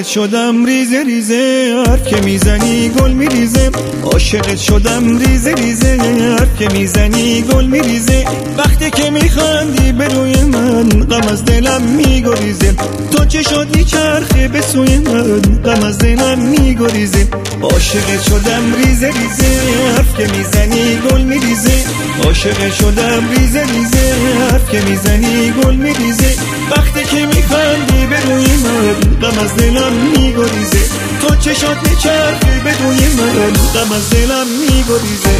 عاشقت شدم ریزه ریزه، حرف که میزنی گل میریزه. عاشقت شدم ریزه ریزه، حرف که میزنی گل میریزه. وقتی که میخندی به روی من غم از دلم میگریزه. تو چشات میچرخه به سوی من غم از دلم میگریزه. عاشقت شدم ریزه ریزه، حرف که میزنی گل میریزه. عاشقت شدم ریزه ریزه، حرف که میزنی گل میریزه. وقتی که میخندی به روی من غم از دلم میگریزه. تو چشات میچرخه به روی من غم از دلم میگریزه.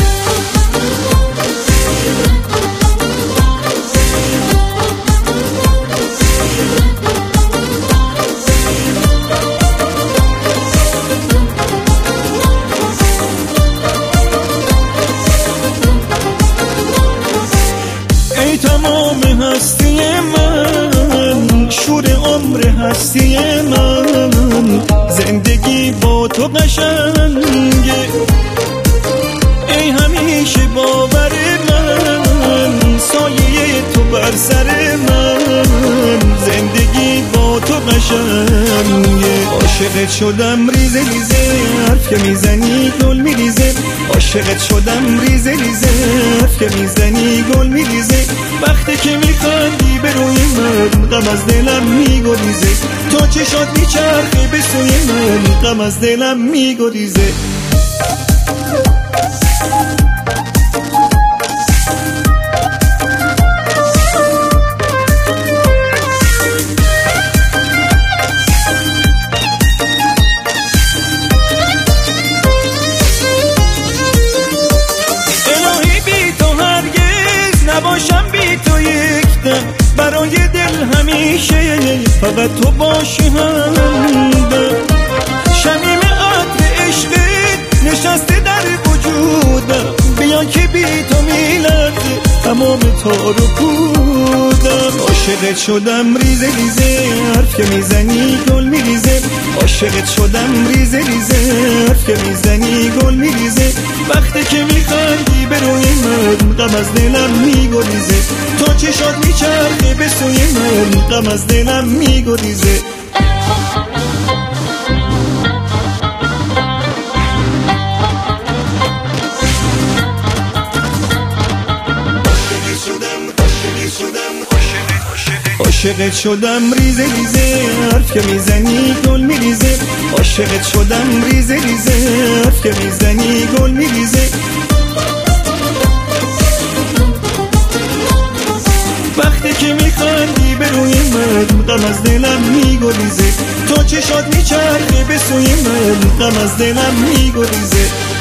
ای تمام هستی من، شور عمر هستی من، زندگی با تو قشنگه. ای همیشه باور من، سایه تو بر سر من، زندگی با تو قشنگه. عاشقت شدم ریزه ریزه، حرف که میزنی گل میریزه. عاشقت شدم ریزه ریزه، حرف که میزنی گل میریزه. وقتی که میخندی به روی من غم از دلم میگریزه. تو چشات میچرخه به سوی من غم از دلم میگریزه. نباشم بی تو یک دم، برای دل همیشه فقط تو باشی همدم. شمیم عطر عشقت نشسته در وجودم، بیا که بی تو میلرزه تمام تار و پودم. عاشقت شدم ریزه ریزه، حرف که میزنی گل میریزه. عاشقت شدم ریزه ریزه، حرف که میزنی گل میریزه. وقتی که میخندی به روی من غم از دلم میگریزه. تو چشات میچرخه به سوی من غم از دلم میگریزه. عاشقت شدم ریزه ریزه، حرف که میزنی گل میریزه. عاشقت شدم ریزه ریزه، حرف که میزنی گل میریزه. وقتی که میخندی به روی من غم از دلم میگریزه. تو چشات میچرخه به سوی من غم از دلم میگریزه.